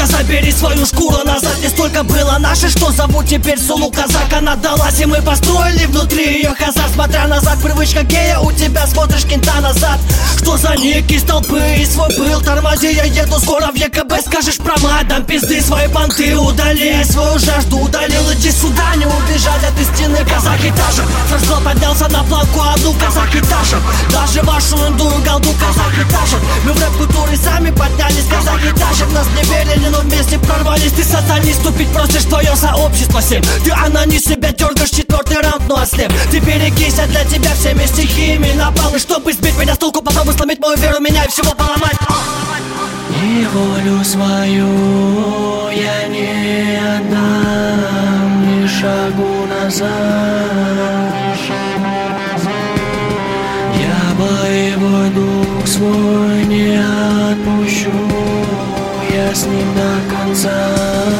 забери свою шкуру назад. Не столько было наше, что зовут теперь Сулу Казак. Она далась, и мы построили внутри ее хазар. Смотря назад, привычка гея, у тебя смотришь кента назад. Что за ник из толпы и свой пыл? Тормози, я еду скоро в ЕКБ. Скажешь про мать, дам пизды свои понты. Удали свою жажду, удалил, иди сюда. Не убежать от истины, казаки тажат. Фарсло поднялся на планку, одну казаки тажат. Даже вашу индую голду казаки тажат. Мы в рэп-культуре сами поднялись, казаки тажат. Нас не верили, но вместе прорвались. Ты сатанист, тупить просишь, твое сообщество 7. Ты аноним, себя дергаешь, 4-й раунд, ну ослеп. Ты берегись, а для тебя всеми стихиями напал. И чтобы сбить меня с толку, попробуй сломить мою веру, меня и всего поломать. И волю свою я не отдам, ни шагу назад. Я боевой дух свой не отпущу, я с ним до конца.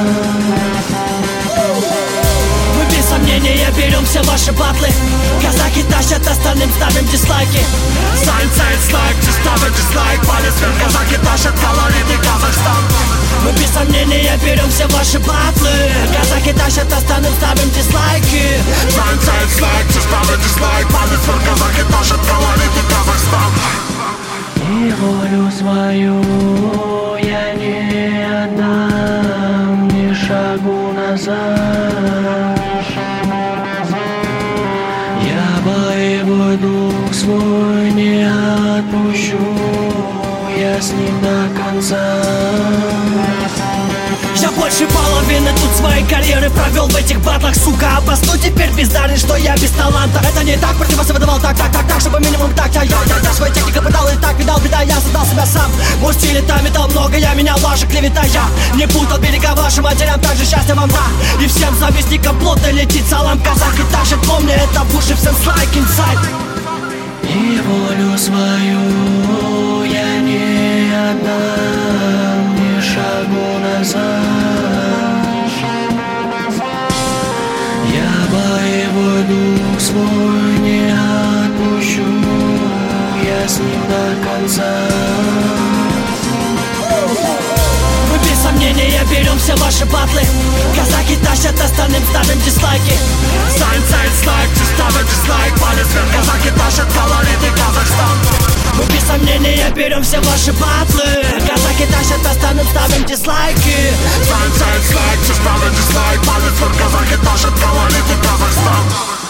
Мы без сомнения берем все ваши батлы. Казаки тащат, остальным ставим дизлайки. Sein Zeit, ставят дизлайк, палец вверх, казаки тащат колориды Казахстан. Мы без сомнения берем все ваши батлы. Казаки тащат, остальным ставим дизлайки. Sein Zeit, ставят дизлайк, палец вверх, казаки тащат колориды Казахстан. И волю свою я не отдам, ни шагу назад. Я боевой дух свой не отпущу, я с ним до конца. Я больше половины тут своей карьеры провел в этих батлах, сука. Обосну теперь бездарный, что я без таланта. Это не так, противосы выдавал так, чтобы минимум так. Я своей техникой пытал и так видал, беда, я создал себя сам. Мой стиль это металл много, я менял ваши клевета. Я не путал берега вашим матерям, так же счастья вам, да. И всем завистникам плотно летит салам. Казаки тащат, помни, это в уши всем слайк инсайд. И волю свою я не отдам, ни шагу назад. Я боевой дух свой не отпущу, я с ним до конца. Мы без сомнения берем все ваши батлы. Казаки тащат, остальным ставим дизлайки. Sein Zeit, ставят дизлайк, палец вверх, казаки тащат колориды Казахстан. Мы без сомнения берем все ваши батлы. Казаки тащат, остальным ставим дизлайки. Sein Zeit, ставят дизлайк, палец вверх, казаки тащат колориды Казахстан.